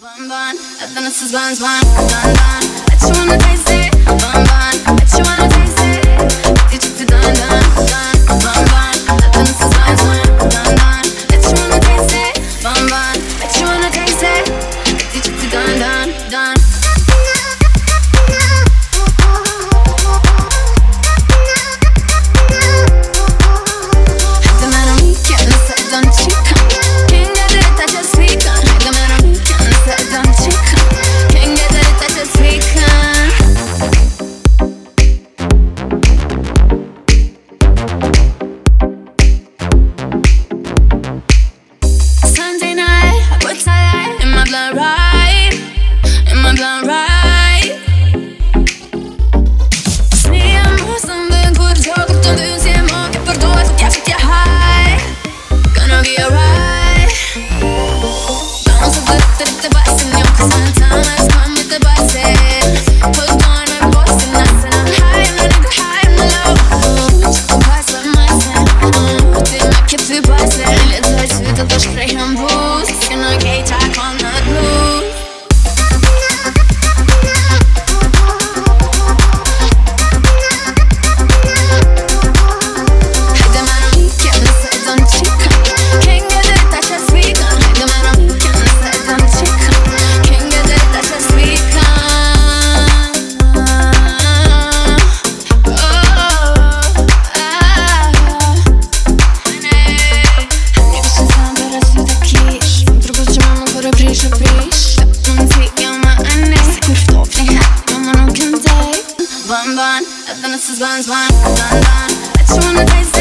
Bun bun, this is bun bun, bun bun. Bet you wanna taste it, bun bun. Bet you wanna taste it. Teach it to dun dun dun, bun bun. This is bun bun, bun bun. Bet you wanna taste it, bun bun. Bet you wanna taste it. Teach it to dun dun dun. Bun bun, this is bun bun, bun bun. Bet you wanna taste